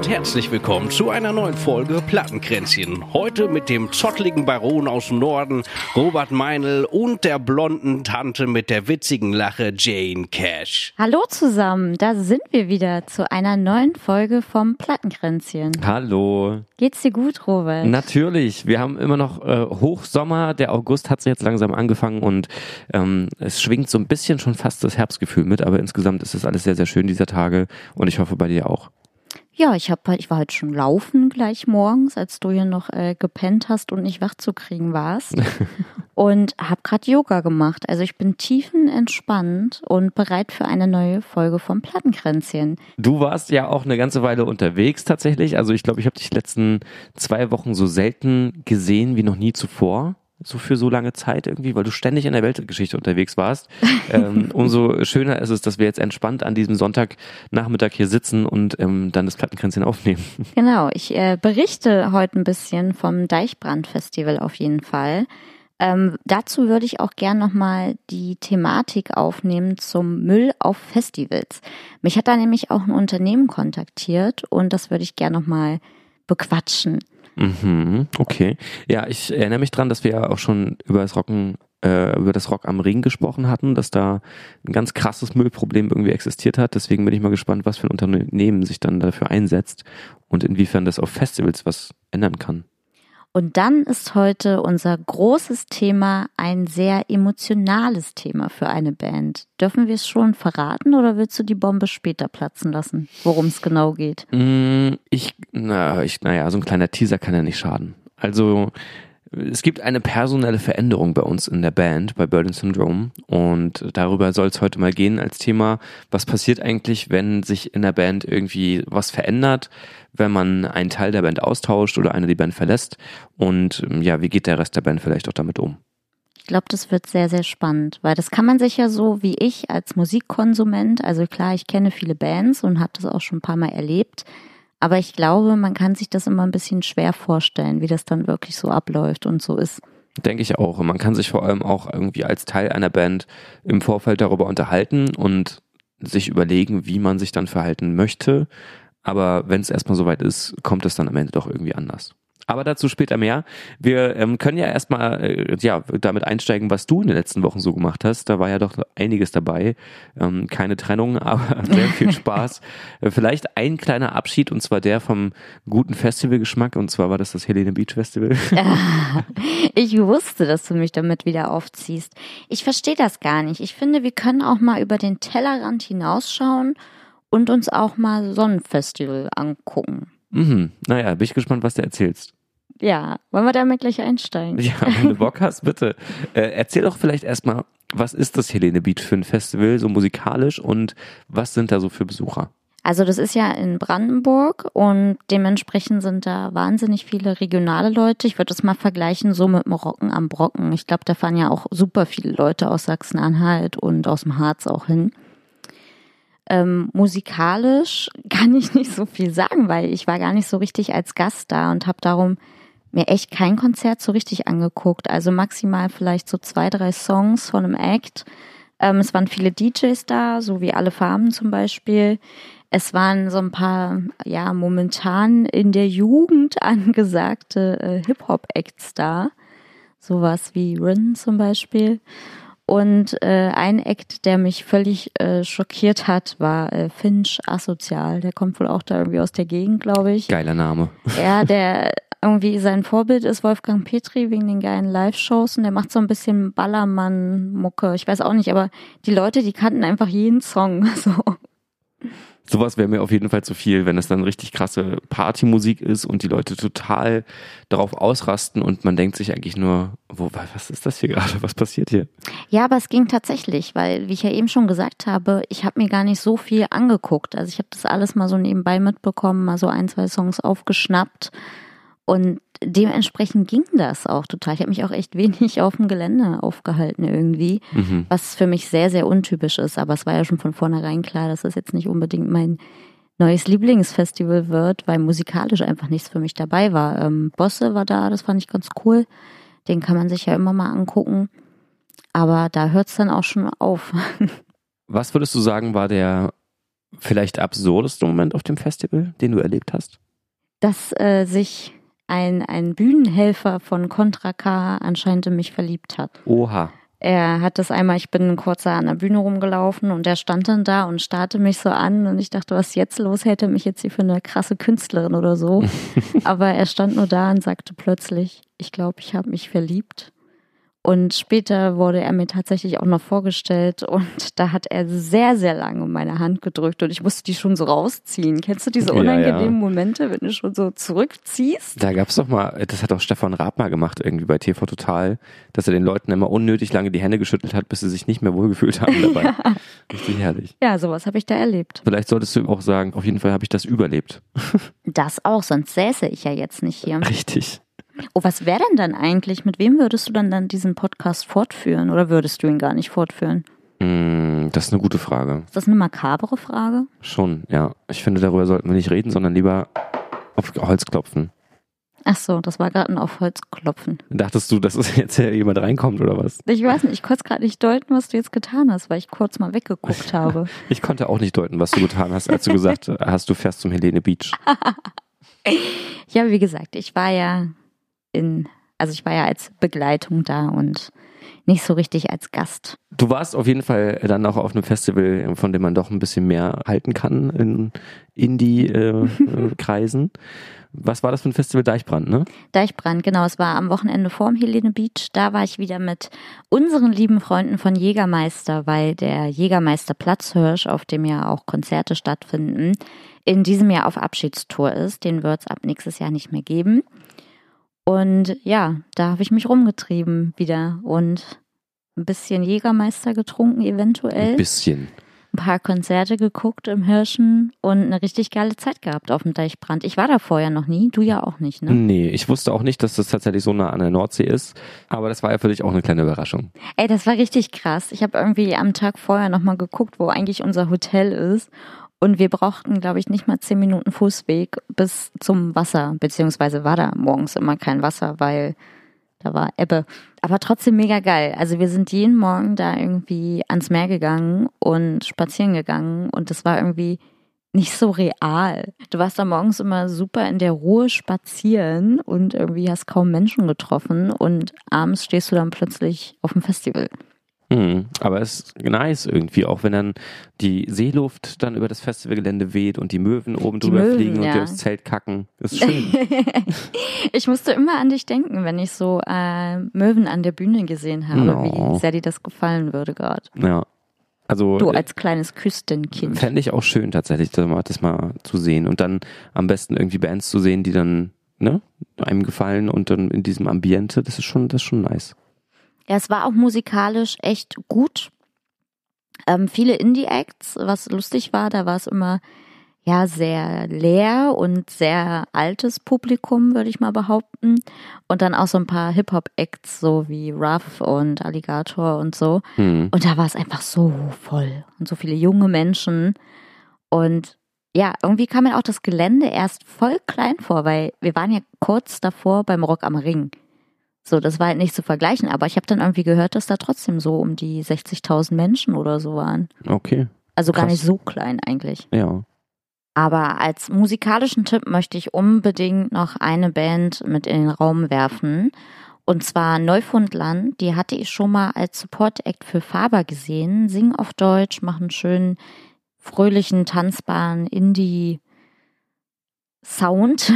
und herzlich willkommen zu einer neuen Folge Plattenkränzchen. Heute mit dem zottligen Baron aus dem Norden, Robert Meinl, und der blonden Tante mit der witzigen Lache, Jane Cash. Hallo zusammen, da sind wir wieder zu einer neuen Folge vom Plattenkränzchen. Hallo. Geht's dir gut, Robert? Natürlich, wir haben immer noch Hochsommer, der August hat jetzt langsam angefangen und es schwingt so ein bisschen schon fast das Herbstgefühl mit, aber insgesamt ist es alles sehr, sehr schön dieser Tage und ich hoffe bei dir auch. Ja, ich war heute schon laufen gleich morgens, als du hier noch gepennt hast und nicht wach zu kriegen warst. Und habe gerade Yoga gemacht. Also ich bin tiefenentspannt und bereit für eine neue Folge vom Plattenkränzchen. Du warst ja auch eine ganze Weile unterwegs tatsächlich. Also ich glaube, ich habe dich die letzten 2 Wochen so selten gesehen wie noch nie zuvor. So für so lange Zeit irgendwie, weil du ständig in der Weltgeschichte unterwegs warst. Umso schöner ist es, dass wir jetzt entspannt an diesem Sonntagnachmittag hier sitzen und dann das Plattenkränzchen aufnehmen. Genau, ich berichte heute ein bisschen vom Deichbrand-Festival auf jeden Fall. Dazu würde ich auch gern nochmal die Thematik aufnehmen zum Müll auf Festivals. Mich hat da nämlich auch ein Unternehmen kontaktiert und das würde ich gern nochmal bequatschen. Okay. Ja, ich erinnere mich dran, dass wir ja auch schon über das Rock am Ring gesprochen hatten, dass da ein ganz krasses Müllproblem irgendwie existiert hat. Deswegen bin ich mal gespannt, was für ein Unternehmen sich dann dafür einsetzt und inwiefern das auf Festivals was ändern kann. Und dann ist heute unser großes Thema ein sehr emotionales Thema für eine Band. Dürfen wir es schon verraten oder willst du die Bombe später platzen lassen, worum es genau geht? So ein kleiner Teaser kann ja nicht schaden. Also es gibt eine personelle Veränderung bei uns in der Band, bei Burden Syndrome, und darüber soll es heute mal gehen als Thema. Was passiert eigentlich, wenn sich in der Band irgendwie was verändert, wenn man einen Teil der Band austauscht oder einer die Band verlässt, und ja, wie geht der Rest der Band vielleicht auch damit um? Ich glaube, das wird sehr, sehr spannend, weil das kann man sich ja so wie ich als Musikkonsument, also klar, ich kenne viele Bands und habe das auch schon ein paar Mal erlebt, aber ich glaube, man kann sich das immer ein bisschen schwer vorstellen, wie das dann wirklich so abläuft und so ist. Denke ich auch. Man kann sich vor allem auch irgendwie als Teil einer Band im Vorfeld darüber unterhalten und sich überlegen, wie man sich dann verhalten möchte. Aber wenn es erstmal soweit ist, kommt es dann am Ende doch irgendwie anders. Aber dazu später mehr. Wir können ja erstmal damit einsteigen, was du in den letzten Wochen so gemacht hast. Da war ja doch einiges dabei. Keine Trennung, aber sehr viel Spaß. Vielleicht ein kleiner Abschied, und zwar der vom guten Festivalgeschmack. Und zwar war das Helene Beach Festival. Ich wusste, dass du mich damit wieder aufziehst. Ich verstehe das gar nicht. Ich finde, wir können auch mal über den Tellerrand hinausschauen und uns auch mal so ein Festival angucken. Naja, bin ich gespannt, was du erzählst. Ja, wollen wir damit gleich einsteigen? Ja, wenn du Bock hast, bitte. Erzähl doch vielleicht erstmal, was ist das Helene Beach für ein Festival, so musikalisch, und was sind da so für Besucher? Also das ist ja in Brandenburg und dementsprechend sind da wahnsinnig viele regionale Leute. Ich würde das mal vergleichen so mit dem Rocken am Brocken. Ich glaube, da fahren ja auch super viele Leute aus Sachsen-Anhalt und aus dem Harz auch hin. Musikalisch kann ich nicht so viel sagen, weil ich war gar nicht so richtig als Gast da und habe darum mir echt kein Konzert so richtig angeguckt. Also maximal vielleicht so 2, 3 Songs von einem Act. Es waren viele DJs da, so wie Alle Farben zum Beispiel. Es waren so ein paar, ja, momentan in der Jugend angesagte Hip-Hop-Acts da. Sowas wie Rin zum Beispiel. Und ein Act, der mich völlig schockiert hat, war Finch Asozial. Der kommt wohl auch da irgendwie aus der Gegend, glaube ich. Geiler Name. Ja, der irgendwie sein Vorbild ist Wolfgang Petri wegen den geilen Live-Shows und der macht so ein bisschen Ballermann-Mucke. Ich weiß auch nicht, aber die Leute, die kannten einfach jeden Song. So. Sowas wäre mir auf jeden Fall zu viel, wenn es dann richtig krasse Partymusik ist und die Leute total darauf ausrasten und man denkt sich eigentlich nur, was ist das hier gerade, was passiert hier? Ja, aber es ging tatsächlich, weil, wie ich ja eben schon gesagt habe, ich habe mir gar nicht so viel angeguckt. Also ich habe das alles mal so nebenbei mitbekommen, mal so 1, 2 Songs aufgeschnappt und dementsprechend ging das auch total. Ich habe mich auch echt wenig auf dem Gelände aufgehalten irgendwie, was für mich sehr, sehr untypisch ist. Aber es war ja schon von vornherein klar, dass das jetzt nicht unbedingt mein neues Lieblingsfestival wird, weil musikalisch einfach nichts für mich dabei war. Bosse war da, das fand ich ganz cool. Den kann man sich ja immer mal angucken. Aber da hört es dann auch schon auf. Was würdest du sagen, war der vielleicht absurdeste Moment auf dem Festival, den du erlebt hast? Dass sich ein Bühnenhelfer von Contra K anscheinend in mich verliebt hat. Oha. Er hat das einmal, ich bin kurz da an der Bühne rumgelaufen und er stand dann da und starrte mich so an und ich dachte, was ist jetzt los? Hätte mich jetzt hier für eine krasse Künstlerin oder so. Aber er stand nur da und sagte plötzlich, ich glaube, ich habe mich verliebt. Und später wurde er mir tatsächlich auch noch vorgestellt und da hat er sehr, sehr lange meine Hand gedrückt und ich musste die schon so rausziehen. Kennst du diese unangenehmen Momente, wenn du schon so zurückziehst? Da gab's doch mal, das hat auch Stefan Raab mal gemacht irgendwie bei TV Total, dass er den Leuten immer unnötig lange die Hände geschüttelt hat, bis sie sich nicht mehr wohlgefühlt haben dabei. Ja. Richtig herrlich. Ja, sowas habe ich da erlebt. Vielleicht solltest du auch sagen, auf jeden Fall habe ich das überlebt. Das auch, sonst säße ich ja jetzt nicht hier. Richtig. Oh, was wäre denn dann eigentlich? Mit wem würdest du dann diesen Podcast fortführen oder würdest du ihn gar nicht fortführen? Das ist eine gute Frage. Ist das eine makabere Frage? Schon, ja. Ich finde, darüber sollten wir nicht reden, sondern lieber auf Holz klopfen. Ach so, das war gerade ein auf Holz klopfen. Dachtest du, dass jetzt jemand reinkommt oder was? Ich weiß nicht, ich konnte es gerade nicht deuten, was du jetzt getan hast, weil ich kurz mal weggeguckt habe. Ich konnte auch nicht deuten, was du getan hast, als du gesagt hast, du fährst zum Helene Beach. Ja, wie gesagt, ich war ja als Begleitung da und nicht so richtig als Gast. Du warst auf jeden Fall dann auch auf einem Festival, von dem man doch ein bisschen mehr halten kann in Indie-Kreisen. Was war das für ein Festival? Deichbrand, ne? Deichbrand, genau. Es war am Wochenende vorm Helene Beach. Da war ich wieder mit unseren lieben Freunden von Jägermeister, weil der Jägermeister Platzhirsch, auf dem ja auch Konzerte stattfinden, in diesem Jahr auf Abschiedstour ist. Den wird es ab nächstes Jahr nicht mehr geben. Und ja, da habe ich mich rumgetrieben wieder und ein bisschen Jägermeister getrunken eventuell. Ein bisschen. Ein paar Konzerte geguckt im Hirschen und eine richtig geile Zeit gehabt auf dem Deichbrand. Ich war da vorher noch nie, du ja auch nicht, ne? Nee, ich wusste auch nicht, dass das tatsächlich so nah an der Nordsee ist, aber das war ja für dich auch eine kleine Überraschung. Ey, das war richtig krass. Ich habe irgendwie am Tag vorher nochmal geguckt, wo eigentlich unser Hotel ist. Und wir brauchten, glaube ich, nicht mal 10 Minuten Fußweg bis zum Wasser, beziehungsweise war da morgens immer kein Wasser, weil da war Ebbe. Aber trotzdem mega geil. Also wir sind jeden Morgen da irgendwie ans Meer gegangen und spazieren gegangen und das war irgendwie nicht so real. Du warst da morgens immer super in der Ruhe spazieren und irgendwie hast kaum Menschen getroffen und abends stehst du dann plötzlich auf dem Festival. Aber es ist nice irgendwie, auch wenn dann die Seeluft dann über das Festivalgelände weht und die Möwen oben drüber fliegen und dir aufs Zelt kacken. Das ist schön. Ich musste immer an dich denken, wenn ich so Möwen an der Bühne gesehen habe, wie sehr dir das gefallen würde gerade. Ja. Also, du als kleines Küstenkind. Fände ich auch schön tatsächlich, das mal zu sehen und dann am besten irgendwie Bands zu sehen, die dann einem gefallen und dann in diesem Ambiente, das ist schon nice. Ja, es war auch musikalisch echt gut. Viele Indie-Acts, was lustig war, da war es immer ja sehr leer und sehr altes Publikum, würde ich mal behaupten. Und dann auch so ein paar Hip-Hop-Acts, so wie Ruff und Alligator und so. Und da war es einfach so voll und so viele junge Menschen. Und ja, irgendwie kam mir auch das Gelände erst voll klein vor, weil wir waren ja kurz davor beim Rock am Ring. So, das war halt nicht zu vergleichen, aber ich habe dann irgendwie gehört, dass da trotzdem so um die 60.000 Menschen oder so waren. Okay. Also gar nicht so klein eigentlich. Ja. Aber als musikalischen Tipp möchte ich unbedingt noch eine Band mit in den Raum werfen. Und zwar Neufundland. Die hatte ich schon mal als Support-Act für Faber gesehen. Singen auf Deutsch, machen schönen, fröhlichen, tanzbaren Indie-Sound.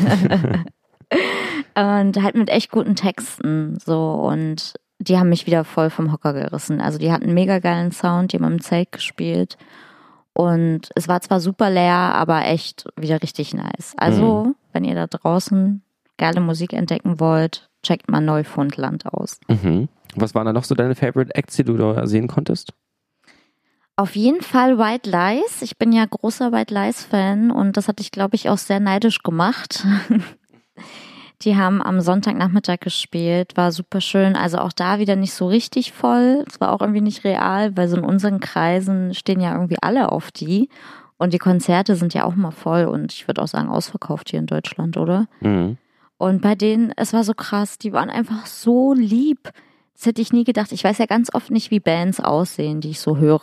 Und halt mit echt guten Texten, so, und die haben mich wieder voll vom Hocker gerissen. Also die hatten einen mega geilen Sound, die haben im Zelt gespielt und es war zwar super leer, aber echt wieder richtig nice. Also, wenn ihr da draußen geile Musik entdecken wollt, checkt mal Neufundland aus. Was waren da noch so deine Favorite Acts, die du da sehen konntest? Auf jeden Fall White Lies. Ich bin ja großer White Lies-Fan und das hat dich, glaube ich, auch sehr neidisch gemacht. Die haben am Sonntagnachmittag gespielt, war super schön, also auch da wieder nicht so richtig voll, es war auch irgendwie nicht real, weil so in unseren Kreisen stehen ja irgendwie alle auf die und die Konzerte sind ja auch mal voll und ich würde auch sagen ausverkauft hier in Deutschland, oder? Und bei denen, es war so krass, die waren einfach so lieb, das hätte ich nie gedacht, ich weiß ja ganz oft nicht, wie Bands aussehen, die ich so höre.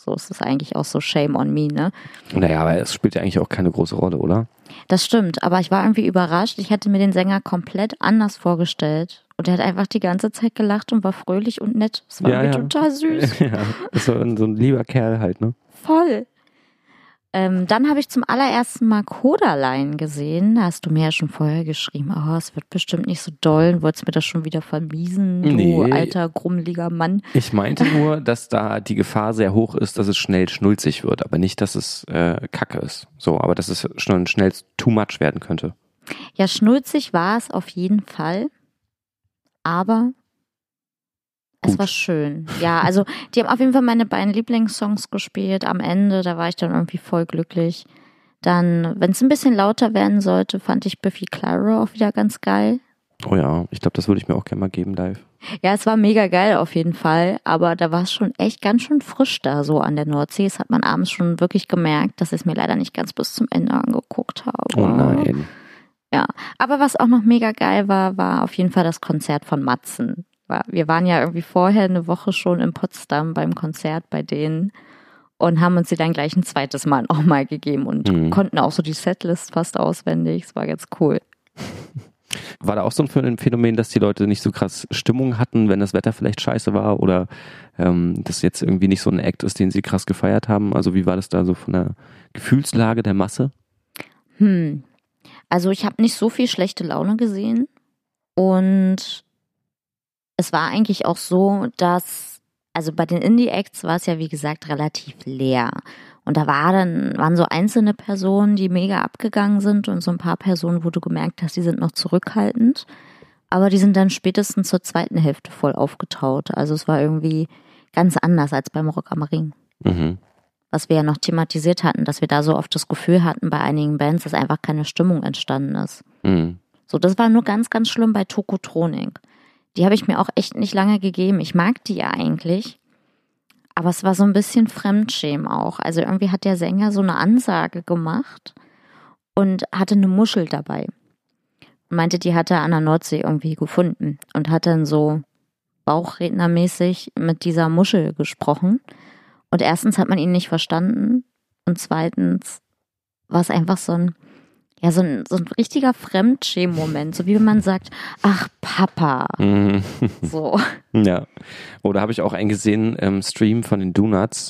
So ist es eigentlich auch so Shame on me, ne? Naja, aber es spielt ja eigentlich auch keine große Rolle, oder? Das stimmt, aber ich war irgendwie überrascht. Ich hätte mir den Sänger komplett anders vorgestellt. Und er hat einfach die ganze Zeit gelacht und war fröhlich und nett. Das war irgendwie total süß. Ja, ist so ein lieber Kerl halt, ne? Voll. Dann habe ich zum allerersten Mal Kodaline gesehen. Da hast du mir ja schon vorher geschrieben, es wird bestimmt nicht so doll. Und wolltest mir das schon wieder vermiesen, du alter, grummeliger Mann. Ich meinte nur, dass da die Gefahr sehr hoch ist, dass es schnell schnulzig wird. Aber nicht, dass es Kacke ist. So, aber dass es schon schnell too much werden könnte. Ja, schnulzig war es auf jeden Fall. Aber es war schön. Ja, also die haben auf jeden Fall meine beiden Lieblingssongs gespielt. Am Ende, da war ich dann irgendwie voll glücklich. Dann, wenn es ein bisschen lauter werden sollte, fand ich Biffy Clyro auch wieder ganz geil. Oh ja, ich glaube, das würde ich mir auch gerne mal geben live. Ja, es war mega geil auf jeden Fall, aber da war es schon echt ganz schön frisch da so an der Nordsee. Das hat man abends schon wirklich gemerkt, dass ich es mir leider nicht ganz bis zum Ende angeguckt habe. Oh nein. Ja, aber was auch noch mega geil war, war auf jeden Fall das Konzert von Matzen. Wir waren ja irgendwie vorher eine Woche schon in Potsdam beim Konzert bei denen und haben uns die dann gleich ein zweites Mal auch mal gegeben und konnten auch so die Setlist fast auswendig. Es war ganz cool. War da auch so ein Phänomen, dass die Leute nicht so krass Stimmung hatten, wenn das Wetter vielleicht scheiße war oder das jetzt irgendwie nicht so ein Act ist, den sie krass gefeiert haben? Also wie war das da so von der Gefühlslage der Masse? Also ich habe nicht so viel schlechte Laune gesehen und es war eigentlich auch so, dass, also bei den Indie-Acts war es ja wie gesagt relativ leer. Und da waren so einzelne Personen, die mega abgegangen sind und so ein paar Personen, wo du gemerkt hast, die sind noch zurückhaltend. Aber die sind dann spätestens zur zweiten Hälfte voll aufgetaut. Also es war irgendwie ganz anders als beim Rock am Ring. Was wir ja noch thematisiert hatten, dass wir da so oft das Gefühl hatten bei einigen Bands, dass einfach keine Stimmung entstanden ist. So, das war nur ganz, ganz schlimm bei Tokotronik. Die habe ich mir auch echt nicht lange gegeben. Ich mag die ja eigentlich. Aber es war so ein bisschen Fremdschämen auch. Also irgendwie hat der Sänger so eine Ansage gemacht und hatte eine Muschel dabei. Und meinte, die hat er an der Nordsee irgendwie gefunden. Und hat dann so bauchrednermäßig mit dieser Muschel gesprochen. Und erstens hat man ihn nicht verstanden. Und zweitens war es einfach so ein richtiger Fremdschämen-Moment, so wie wenn man sagt, ach Papa. So. Ja. Oder habe ich auch einen gesehen im Stream von den Donuts.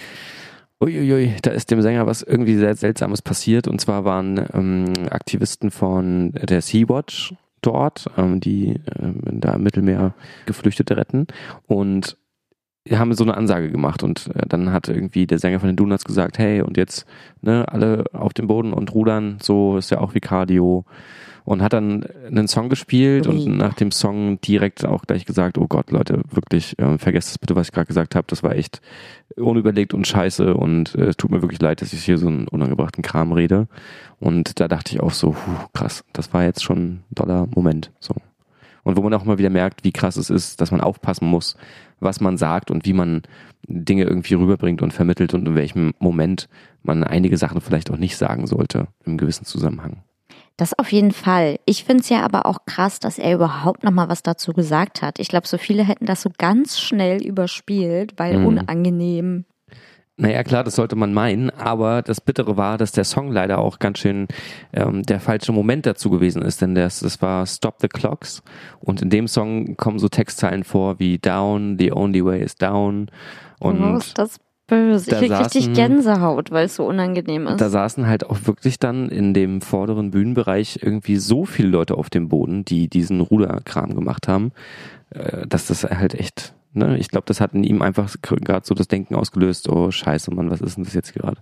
Uiuiui, da ist dem Sänger was irgendwie sehr Seltsames passiert. Und zwar waren Aktivisten von der Sea-Watch dort, die da im Mittelmeer Geflüchtete retten. Und die haben so eine Ansage gemacht und dann hat irgendwie der Sänger von den Donuts gesagt, hey, und jetzt alle auf dem Boden und rudern, so ist ja auch wie Cardio. Und hat dann einen Song gespielt und nach dem Song direkt auch gleich gesagt, oh Gott, Leute, wirklich, vergesst das bitte, was ich gerade gesagt habe, das war echt unüberlegt und scheiße und es tut mir wirklich leid, dass ich hier so einen unangebrachten Kram rede. Und da dachte ich auch so, krass, das war jetzt schon ein toller Moment, so. Und wo man auch mal wieder merkt, wie krass es ist, dass man aufpassen muss, was man sagt und wie man Dinge irgendwie rüberbringt und vermittelt und in welchem Moment man einige Sachen vielleicht auch nicht sagen sollte im gewissen Zusammenhang. Das auf jeden Fall. Ich finde es ja aber auch krass, dass er überhaupt nochmal was dazu gesagt hat. Ich glaube, so viele hätten das so ganz schnell überspielt, weil unangenehm. Naja, klar, das sollte man meinen, aber das Bittere war, dass der Song leider auch ganz schön der falsche Moment dazu gewesen ist, denn das war Stop the Clocks und in dem Song kommen so Textzeilen vor wie Down, the only way is down und ist das böse. Ich krieg richtig Gänsehaut, weil es so unangenehm ist. Da saßen halt auch wirklich dann in dem vorderen Bühnenbereich irgendwie so viele Leute auf dem Boden, die diesen Ruderkram gemacht haben, dass das halt echt... Ich glaube, das hat in ihm einfach gerade so das Denken ausgelöst, oh scheiße, Mann, was ist denn das jetzt gerade?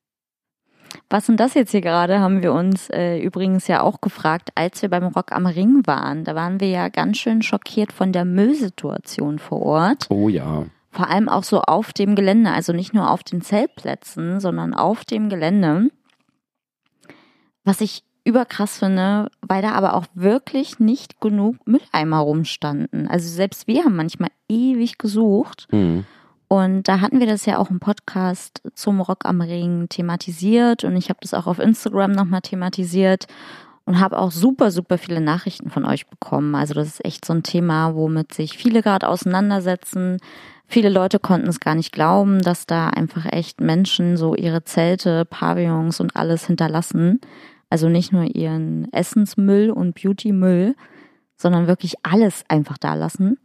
Was denn das jetzt hier gerade, haben wir uns übrigens ja auch gefragt, als wir beim Rock am Ring waren. Da waren wir ja ganz schön schockiert von der Müllsituation vor Ort. Oh ja. Vor allem auch so auf dem Gelände, also nicht nur auf den Zeltplätzen, sondern auf dem Gelände. Was ich überkrass finde, weil da aber auch wirklich nicht genug Mülleimer rumstanden. Also selbst wir haben manchmal ewig gesucht. Und da hatten wir das ja auch im Podcast zum Rock am Ring thematisiert und ich habe das auch auf Instagram nochmal thematisiert. und habe auch super, super viele Nachrichten von euch bekommen. Also das ist echt so ein Thema, womit sich viele gerade auseinandersetzen. Viele Leute konnten es gar nicht glauben, dass da einfach echt Menschen so ihre Zelte, Pavillons und alles hinterlassen. Also nicht nur ihren Essensmüll und Beautymüll, sondern wirklich alles einfach da lassen.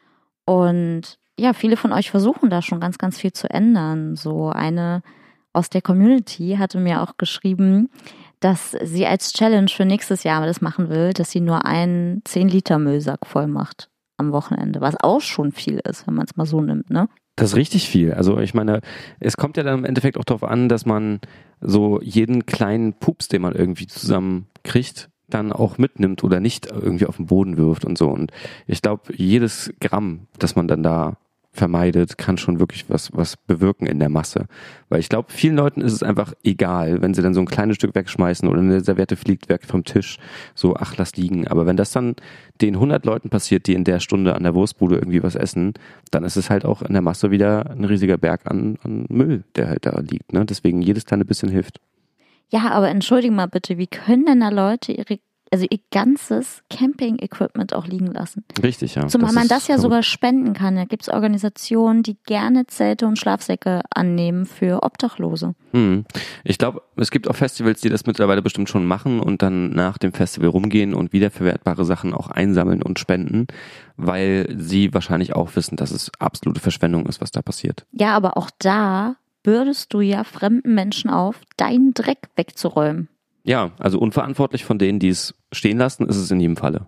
Und ja, viele von euch versuchen da schon ganz, ganz viel zu ändern. So eine aus der Community hatte mir auch geschrieben, dass sie als Challenge für nächstes Jahr das machen will, dass sie nur einen 10-Liter-Müllsack voll macht am Wochenende, was auch schon viel ist, wenn man es mal so nimmt, ne? Das ist richtig viel. Also ich meine, es kommt ja dann im Endeffekt auch darauf an, dass man so jeden kleinen Pups, den man irgendwie zusammenkriegt, dann auch mitnimmt oder nicht irgendwie auf den Boden wirft und so. Und ich glaube, jedes Gramm, das man dann da vermeidet, kann schon wirklich was bewirken in der Masse. Weil ich glaube, vielen Leuten ist es einfach egal, wenn sie dann so ein kleines Stück wegschmeißen oder eine Serviette fliegt weg vom Tisch, so, ach, lass liegen. Aber wenn das dann den 100 Leuten passiert, die in der Stunde an der Wurstbude irgendwie was essen, dann ist es halt auch in der Masse wieder ein riesiger Berg an Müll, der halt da liegt. Ne? Deswegen jedes kleine bisschen hilft. Ja, aber entschuldigen mal bitte, wie können denn da Leute ihr ganzes Camping-Equipment auch liegen lassen? Richtig, ja. Zumal man das ja sogar spenden kann. Da gibt es Organisationen, die gerne Zelte und Schlafsäcke annehmen für Obdachlose. Ich glaube, es gibt auch Festivals, die das mittlerweile bestimmt schon machen und dann nach dem Festival rumgehen und wiederverwertbare Sachen auch einsammeln und spenden, weil sie wahrscheinlich auch wissen, dass es absolute Verschwendung ist, was da passiert. Ja, aber auch da bürdest du ja fremden Menschen auf, deinen Dreck wegzuräumen. Ja, also unverantwortlich von denen, die es stehen lassen, ist es in jedem Falle.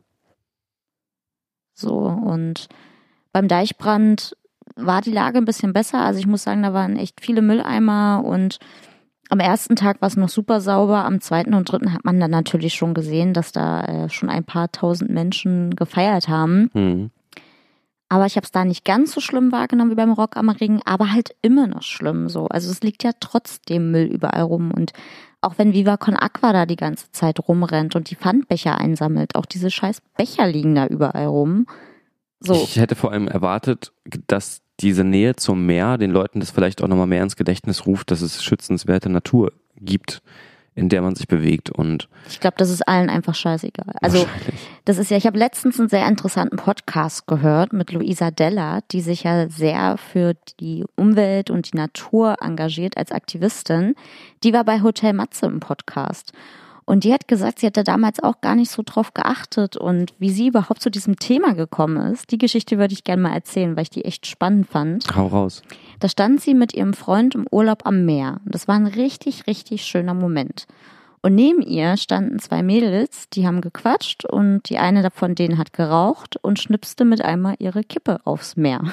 So, und beim Deichbrand war die Lage ein bisschen besser. Also ich muss sagen, da waren echt viele Mülleimer und am ersten Tag war es noch super sauber. Am zweiten und dritten hat man dann natürlich schon gesehen, dass da schon ein paar tausend Menschen gefeiert haben. Aber ich habe es da nicht ganz so schlimm wahrgenommen wie beim Rock am Ring, aber halt immer noch schlimm so. Also es liegt ja trotzdem Müll überall rum und auch wenn Viva Con Aqua da die ganze Zeit rumrennt und die Pfandbecher einsammelt, auch diese scheiß Becher liegen da überall rum. So. Ich hätte vor allem erwartet, dass diese Nähe zum Meer den Leuten das vielleicht auch nochmal mehr ins Gedächtnis ruft, dass es schützenswerte Natur gibt, in der man sich bewegt. Und ich glaube, das ist allen einfach scheißegal. Also das ist ja, ich habe letztens einen sehr interessanten Podcast gehört mit Luisa Della, die sich ja sehr für die Umwelt und die Natur engagiert als Aktivistin. Die war bei Hotel Matze im Podcast. Und die hat gesagt, sie hat da damals auch gar nicht so drauf geachtet und wie sie überhaupt zu diesem Thema gekommen ist. Die Geschichte würde ich gerne mal erzählen, weil ich die echt spannend fand. Hau raus. Da stand sie mit ihrem Freund im Urlaub am Meer. Das war ein richtig, richtig schöner Moment. Und neben ihr standen zwei Mädels, die haben gequatscht und die eine von denen hat geraucht und schnipste mit einmal ihre Kippe aufs Meer.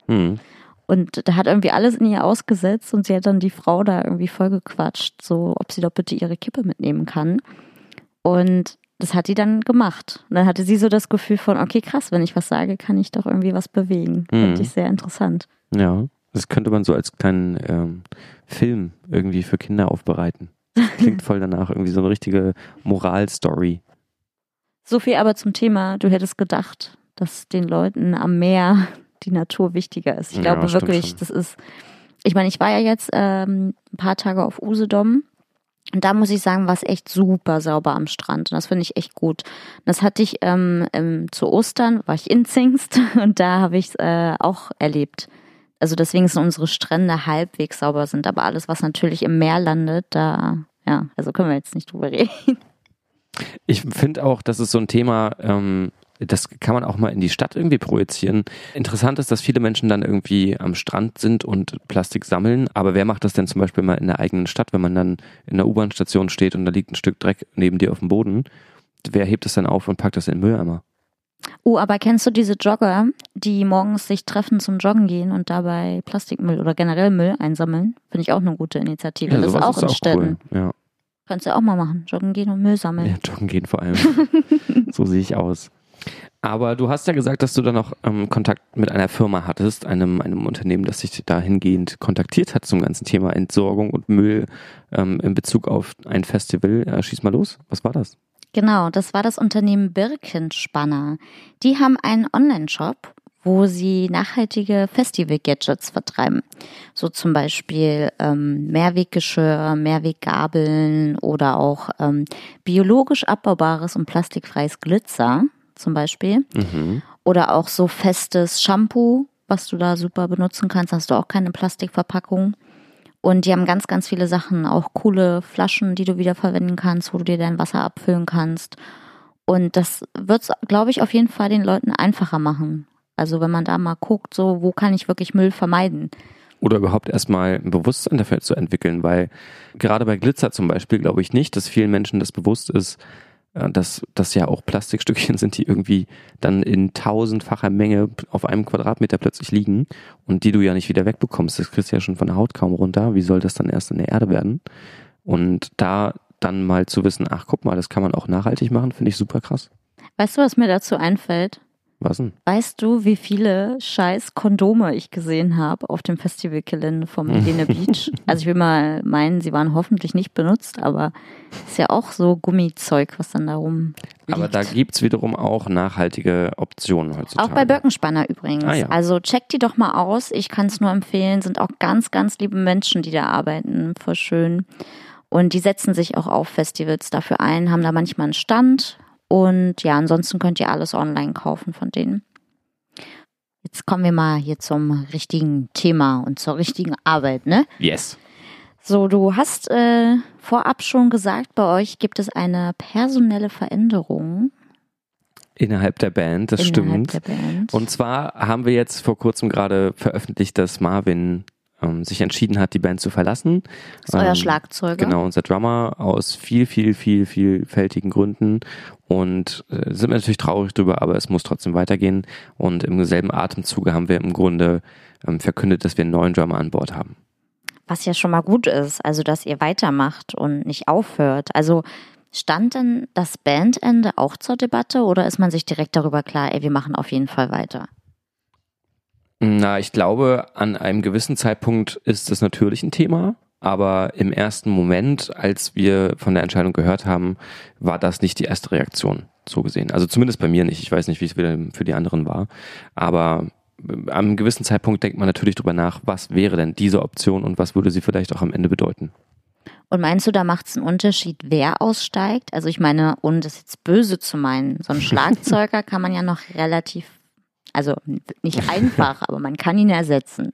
Und da hat irgendwie alles in ihr ausgesetzt und sie hat dann die Frau da irgendwie voll gequatscht, so ob sie doch bitte ihre Kippe mitnehmen kann. Und das hat die dann gemacht. Und dann hatte sie so das Gefühl von, okay, krass, wenn ich was sage, kann ich doch irgendwie was bewegen. Fand ich sehr interessant. Ja, das könnte man so als kleinen Film irgendwie für Kinder aufbereiten. Klingt voll danach, irgendwie so eine richtige Moralstory. So viel aber zum Thema, du hättest gedacht, dass den Leuten am Meer die Natur wichtiger ist. Ich glaube wirklich, schon. Das ist, ich meine, ich war ja jetzt ein paar Tage auf Usedom und da muss ich sagen, war es echt super sauber am Strand und das finde ich echt gut. Das hatte ich zu Ostern, war ich in Zingst und da habe ich es auch erlebt. Also deswegen sind unsere Strände halbwegs sauber sind, aber alles, was natürlich im Meer landet, da, ja, also können wir jetzt nicht drüber reden. Ich finde auch, das ist so ein Thema, das kann man auch mal in die Stadt irgendwie projizieren. Interessant ist, dass viele Menschen dann irgendwie am Strand sind und Plastik sammeln, aber wer macht das denn zum Beispiel mal in der eigenen Stadt, wenn man dann in der U-Bahn-Station steht und da liegt ein Stück Dreck neben dir auf dem Boden? Wer hebt es dann auf und packt das in den Mülleimer? Oh, aber kennst du diese Jogger, die morgens sich treffen zum Joggen gehen und dabei Plastikmüll oder generell Müll einsammeln? Finde ich auch eine gute Initiative. Ja, das ist auch in Städten. Cool. Ja. Kannst du auch mal machen. Joggen gehen und Müll sammeln. Ja, joggen gehen vor allem. So sehe ich aus. Aber du hast ja gesagt, dass du dann noch Kontakt mit einer Firma hattest, einem Unternehmen, das dich dahingehend kontaktiert hat zum ganzen Thema Entsorgung und Müll in Bezug auf ein Festival. Schieß mal los. Was war das? Genau, das war das Unternehmen Birkenspanner. Die haben einen Online-Shop, wo sie nachhaltige Festival-Gadgets vertreiben. So zum Beispiel Mehrweggeschirr, Mehrweggabeln oder auch biologisch abbaubares und plastikfreies Glitzer zum Beispiel. Oder auch so festes Shampoo, was du da super benutzen kannst. Hast du auch keine Plastikverpackung. Und die haben ganz, ganz viele Sachen, auch coole Flaschen, die du wieder verwenden kannst, wo du dir dein Wasser abfüllen kannst. Und das wird es, glaube ich, auf jeden Fall den Leuten einfacher machen. Also wenn man da mal guckt, so wo kann ich wirklich Müll vermeiden? Oder überhaupt erstmal ein Bewusstsein dafür zu entwickeln, weil gerade bei Glitzer zum Beispiel glaube ich nicht, dass vielen Menschen das bewusst ist, dass das ja auch Plastikstückchen sind, die irgendwie dann in tausendfacher Menge auf einem Quadratmeter plötzlich liegen und die du ja nicht wieder wegbekommst. Das kriegst du ja schon von der Haut kaum runter. Wie soll das dann erst in der Erde werden? Und da dann mal zu wissen, ach guck mal, das kann man auch nachhaltig machen, finde ich super krass. Weißt du, was mir dazu einfällt? Was denn? Weißt du, wie viele scheiß Kondome ich gesehen habe auf dem Festivalgelände vom Helene Beach? Also ich will mal meinen, sie waren hoffentlich nicht benutzt, aber ist ja auch so Gummizeug, was dann da rumliegt. Aber da gibt's wiederum auch nachhaltige Optionen heutzutage. Auch bei Birkenspanner übrigens. Ah, ja. Also check die doch mal aus. Ich kann es nur empfehlen. Sind auch ganz, ganz liebe Menschen, die da arbeiten. Voll schön. Und die setzen sich auch auf Festivals dafür ein, haben da manchmal einen Stand. Und ja, ansonsten könnt ihr alles online kaufen von denen. Jetzt kommen wir mal hier zum richtigen Thema und zur richtigen Arbeit, ne? Yes. So, du hast vorab schon gesagt, bei euch gibt es eine personelle Veränderung. Innerhalb der Band, das stimmt. Der Band. Und zwar haben wir jetzt vor kurzem gerade veröffentlicht, dass Marvin sich entschieden hat, die Band zu verlassen. Das ist euer Schlagzeuger. Genau, unser Drummer aus vielfältigen Gründen. Und sind wir natürlich traurig drüber, aber es muss trotzdem weitergehen. Und im selben Atemzuge haben wir im Grunde verkündet, dass wir einen neuen Drummer an Bord haben. Was ja schon mal gut ist, also dass ihr weitermacht und nicht aufhört. Also stand denn das Bandende auch zur Debatte oder ist man sich direkt darüber klar, wir machen auf jeden Fall weiter? Na, ich glaube, an einem gewissen Zeitpunkt ist das natürlich ein Thema, aber im ersten Moment, als wir von der Entscheidung gehört haben, war das nicht die erste Reaktion, so gesehen. Also zumindest bei mir nicht. Ich weiß nicht, wie es für die anderen war, aber an einem gewissen Zeitpunkt denkt man natürlich drüber nach, was wäre denn diese Option und was würde sie vielleicht auch am Ende bedeuten. Und meinst du, da macht es einen Unterschied, wer aussteigt? Also ich meine, ohne das jetzt böse zu meinen, so ein Schlagzeuger kann man ja noch relativ, also nicht einfach, aber man kann ihn ersetzen.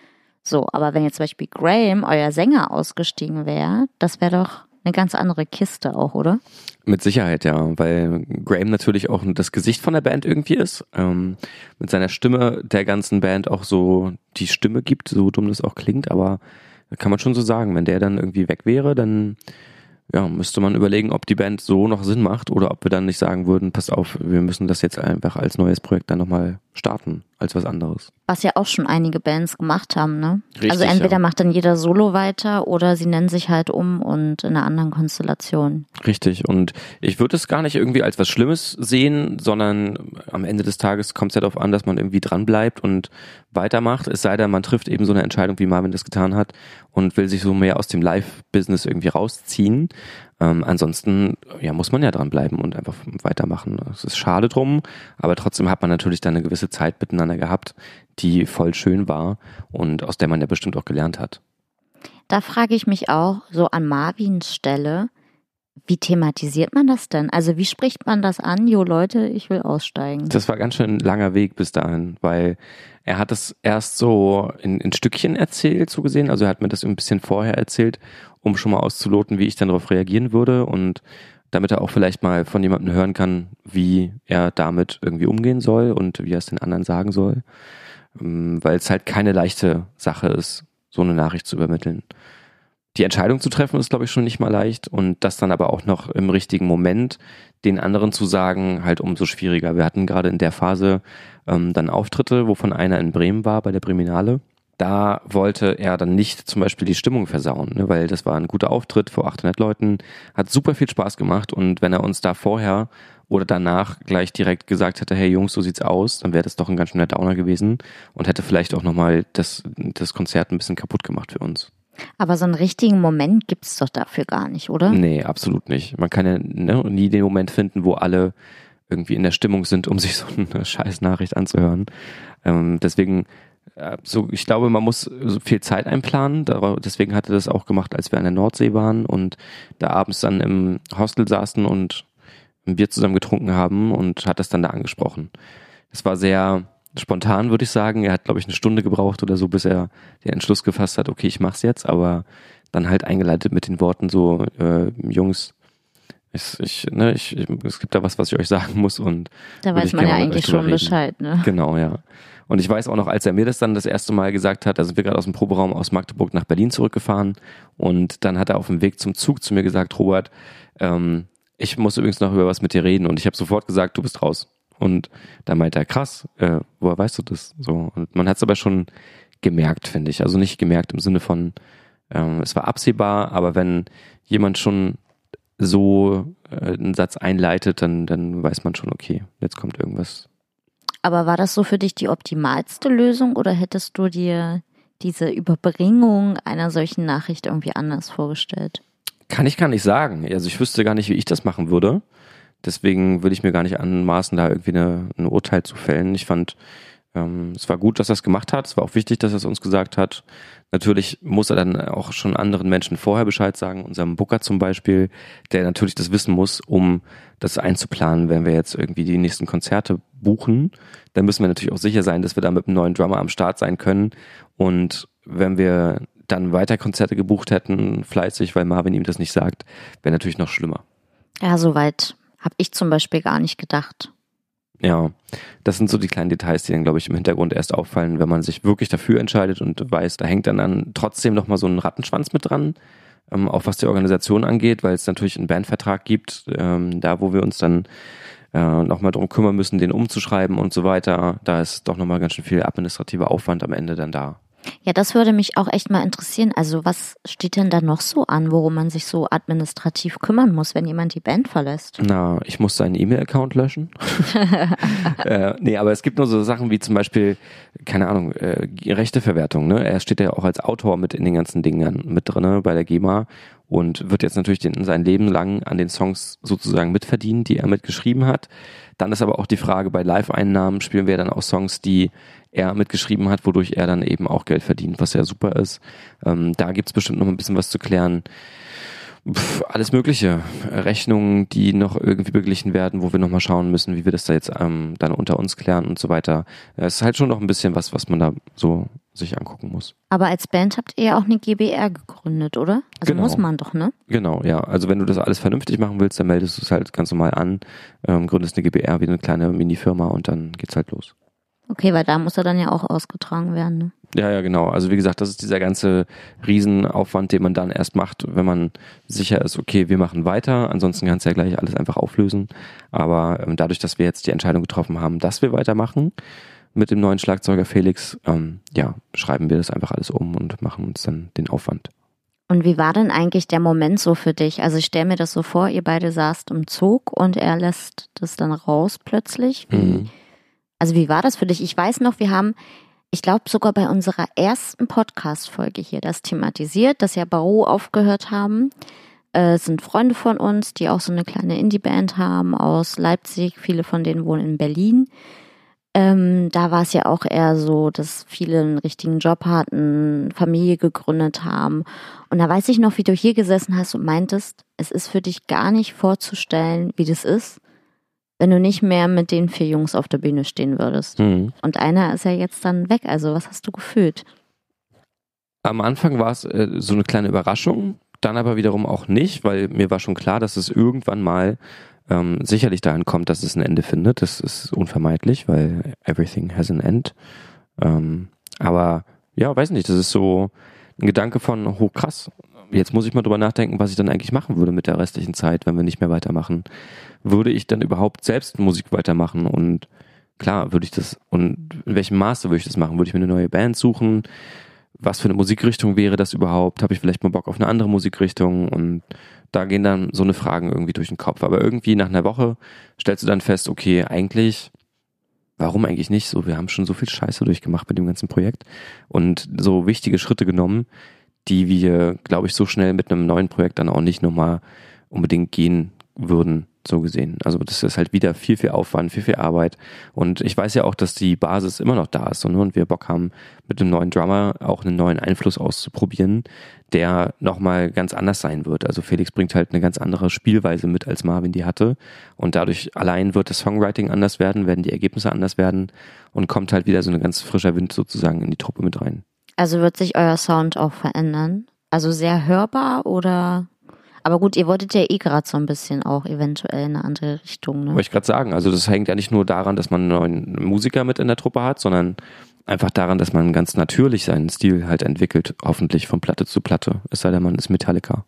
So, aber wenn jetzt zum Beispiel Graham, euer Sänger, ausgestiegen wäre, das wäre doch eine ganz andere Kiste auch, oder? Mit Sicherheit, ja, weil Graham natürlich auch das Gesicht von der Band irgendwie ist, mit seiner Stimme der ganzen Band auch so die Stimme gibt, so dumm das auch klingt, aber kann man schon so sagen, wenn der dann irgendwie weg wäre, dann ja, müsste man überlegen, ob die Band so noch Sinn macht oder ob wir dann nicht sagen würden, pass auf, wir müssen das jetzt einfach als neues Projekt dann nochmal starten, als was anderes. Was ja auch schon einige Bands gemacht haben, ne? Richtig, also entweder ja. macht dann jeder Solo weiter oder sie nennen sich halt um und in einer anderen Konstellation. Richtig, und ich würde es gar nicht irgendwie als was Schlimmes sehen, sondern am Ende des Tages kommt es ja darauf an, dass man irgendwie dran bleibt und weitermacht, es sei denn, man trifft eben so eine Entscheidung, wie Marvin das getan hat und will sich so mehr aus dem Live-Business irgendwie rausziehen. Ansonsten ja, muss man ja dranbleiben und einfach weitermachen. Es ist schade drum, aber trotzdem hat man natürlich dann eine gewisse Zeit miteinander gehabt, die voll schön war und aus der man ja bestimmt auch gelernt hat. Da frage ich mich auch so an Marvins Stelle, wie thematisiert man das denn? Also wie spricht man das an? Jo Leute, ich will aussteigen. Das war ganz schön ein langer Weg bis dahin, weil er hat es erst so in Stückchen erzählt, so gesehen. Also er hat mir das ein bisschen vorher erzählt, um schon mal auszuloten, wie ich dann darauf reagieren würde und damit er auch vielleicht mal von jemandem hören kann, wie er damit irgendwie umgehen soll und wie er es den anderen sagen soll. Weil es halt keine leichte Sache ist, so eine Nachricht zu übermitteln. Die Entscheidung zu treffen ist, glaube ich, schon nicht mal leicht und das dann aber auch noch im richtigen Moment den anderen zu sagen, halt umso schwieriger. Wir hatten gerade in der Phase dann Auftritte, wovon einer in Bremen war, bei der Breminale. Da wollte er dann nicht zum Beispiel die Stimmung versauen, ne, weil das war ein guter Auftritt vor 800 Leuten, hat super viel Spaß gemacht und wenn er uns da vorher oder danach gleich direkt gesagt hätte, hey Jungs, so sieht's aus, dann wäre das doch ein ganz schöner Downer gewesen und hätte vielleicht auch nochmal das Konzert ein bisschen kaputt gemacht für uns. Aber so einen richtigen Moment gibt's doch dafür gar nicht, oder? Nee, absolut nicht. Man kann ja nie den Moment finden, wo alle irgendwie in der Stimmung sind, um sich so eine Scheißnachricht anzuhören. Deswegen, ich glaube, man muss so viel Zeit einplanen. Deswegen hat er das auch gemacht, als wir an der Nordsee waren und da abends dann im Hostel saßen und ein Bier zusammen getrunken haben und hat das dann da angesprochen. Es war sehr spontan, würde ich sagen. Er hat, glaube ich, 1 Stunde gebraucht oder so, bis er den Entschluss gefasst hat, okay, ich mach's jetzt, aber dann halt eingeleitet mit den Worten so, Jungs, es gibt da was ich euch sagen muss und da weiß man ja eigentlich schon Bescheid, ne? Genau, ja. Und ich weiß auch noch, als er mir das dann das erste Mal gesagt hat, also wir gerade aus dem Proberaum aus Magdeburg nach Berlin zurückgefahren und dann hat er auf dem Weg zum Zug zu mir gesagt, Robert, ich muss übrigens noch über was mit dir reden und ich habe sofort gesagt, du bist raus. Und da meinte er, krass, woher weißt du das? So. Und man hat es aber schon gemerkt, finde ich. Also nicht gemerkt im Sinne von, es war absehbar, aber wenn jemand schon so einen Satz einleitet, dann weiß man schon, okay, jetzt kommt irgendwas. Aber war das so für dich die optimalste Lösung oder hättest du dir diese Überbringung einer solchen Nachricht irgendwie anders vorgestellt? Kann ich gar nicht sagen. Also ich wüsste gar nicht, wie ich das machen würde. Deswegen würde ich mir gar nicht anmaßen, da irgendwie ein Urteil zu fällen. Ich fand, es war gut, dass er es gemacht hat. Es war auch wichtig, dass er es uns gesagt hat. Natürlich muss er dann auch schon anderen Menschen vorher Bescheid sagen, unserem Booker zum Beispiel, der natürlich das wissen muss, um das einzuplanen, wenn wir jetzt irgendwie die nächsten Konzerte buchen. Dann müssen wir natürlich auch sicher sein, dass wir da mit einem neuen Drummer am Start sein können. Und wenn wir dann weiter Konzerte gebucht hätten, fleißig, weil Marvin ihm das nicht sagt, wäre natürlich noch schlimmer. Ja, soweit habe ich zum Beispiel gar nicht gedacht. Ja, das sind so die kleinen Details, die dann, glaube ich, im Hintergrund erst auffallen, wenn man sich wirklich dafür entscheidet und weiß, da hängt dann trotzdem nochmal so ein Rattenschwanz mit dran, auch was die Organisation angeht, weil es natürlich einen Bandvertrag gibt, da wo wir uns dann nochmal drum kümmern müssen, den umzuschreiben und so weiter. Da ist doch nochmal ganz schön viel administrativer Aufwand am Ende dann da. Ja, das würde mich auch echt mal interessieren. Also was steht denn da noch so an, worum man sich so administrativ kümmern muss, wenn jemand die Band verlässt? Na, ich muss seinen E-Mail-Account löschen. Nee, aber es gibt nur so Sachen wie zum Beispiel, keine Ahnung, Rechteverwertung. Ne? Er steht ja auch als Autor mit in den ganzen Dingen mit drin bei der GEMA und wird jetzt natürlich sein Leben lang an den Songs sozusagen mitverdienen, die er mitgeschrieben hat. Dann ist aber auch die Frage, bei Live-Einnahmen spielen wir dann auch Songs, die er mitgeschrieben hat, wodurch er dann eben auch Geld verdient, was ja super ist. Da gibt's bestimmt noch ein bisschen was zu klären. Alles Mögliche. Rechnungen, die noch irgendwie beglichen werden, wo wir nochmal schauen müssen, wie wir das da jetzt dann unter uns klären und so weiter. Es ist halt schon noch ein bisschen was man da so sich angucken muss. Aber als Band habt ihr ja auch eine GbR gegründet, oder? Also genau. Muss man doch, ne? Genau, ja. Also wenn du das alles vernünftig machen willst, dann meldest du es halt ganz normal an, gründest eine GbR wie eine kleine Mini-Firma und dann geht's halt los. Okay, weil da muss er dann ja auch ausgetragen werden, ne? Ja, genau. Also wie gesagt, das ist dieser ganze Riesenaufwand, den man dann erst macht, wenn man sicher ist, okay, wir machen weiter. Ansonsten kannst du ja gleich alles einfach auflösen. Aber dadurch, dass wir jetzt die Entscheidung getroffen haben, dass wir weitermachen mit dem neuen Schlagzeuger Felix, schreiben wir das einfach alles um und machen uns dann den Aufwand. Und wie war denn eigentlich der Moment so für dich? Also ich stelle mir das so vor, ihr beide saßt im Zug und er lässt das dann raus plötzlich. Also wie war das für dich? Ich weiß noch, wir haben, ich glaube sogar bei unserer ersten Podcast-Folge hier das thematisiert, dass ja Barreau aufgehört haben. Es sind Freunde von uns, die auch so eine kleine Indie-Band haben aus Leipzig. Viele von denen wohnen in Berlin. Da war es ja auch eher so, dass viele einen richtigen Job hatten, Familie gegründet haben. Und da weiß ich noch, wie du hier gesessen hast und meintest, es ist für dich gar nicht vorzustellen, wie das ist, wenn du nicht mehr mit den 4 Jungs auf der Bühne stehen würdest. Und einer ist ja jetzt dann weg. Also was hast du gefühlt? Am Anfang war es so eine kleine Überraschung, dann aber wiederum auch nicht, weil mir war schon klar, dass es irgendwann mal sicherlich dahin kommt, dass es ein Ende findet. Das ist unvermeidlich, weil everything has an end. Aber ja, weiß nicht, das ist so ein Gedanke von, oh krass, jetzt muss ich mal drüber nachdenken, was ich dann eigentlich machen würde mit der restlichen Zeit, wenn wir nicht mehr weitermachen. Würde ich dann überhaupt selbst Musik weitermachen? Und klar, würde ich das, und in welchem Maße würde ich das machen? Würde ich mir eine neue Band suchen? Was für eine Musikrichtung wäre das überhaupt? Habe ich vielleicht mal Bock auf eine andere Musikrichtung? Und da gehen dann so eine Fragen irgendwie durch den Kopf. Aber irgendwie nach einer Woche stellst du dann fest, okay, eigentlich, warum eigentlich nicht so? Wir haben schon so viel Scheiße durchgemacht mit dem ganzen Projekt und so wichtige Schritte genommen, die wir, glaube ich, so schnell mit einem neuen Projekt dann auch nicht nochmal unbedingt gehen würden. so gesehen. Also das ist halt wieder viel, viel Aufwand, viel, viel Arbeit. Und ich weiß ja auch, dass die Basis immer noch da ist und wir Bock haben, mit dem neuen Drummer auch einen neuen Einfluss auszuprobieren, der nochmal ganz anders sein wird. Also Felix bringt halt eine ganz andere Spielweise mit, als Marvin die hatte. Und dadurch allein wird das Songwriting anders werden die Ergebnisse anders werden und kommt halt wieder so ein ganz frischer Wind sozusagen in die Truppe mit rein. Also wird sich euer Sound auch verändern? Also sehr hörbar oder... Aber gut, ihr wolltet ja gerade so ein bisschen auch eventuell in eine andere Richtung, ne? Wollte ich gerade sagen, also das hängt ja nicht nur daran, dass man einen neuen Musiker mit in der Truppe hat, sondern einfach daran, dass man ganz natürlich seinen Stil halt entwickelt, hoffentlich von Platte zu Platte, es sei denn, man ist Metallica.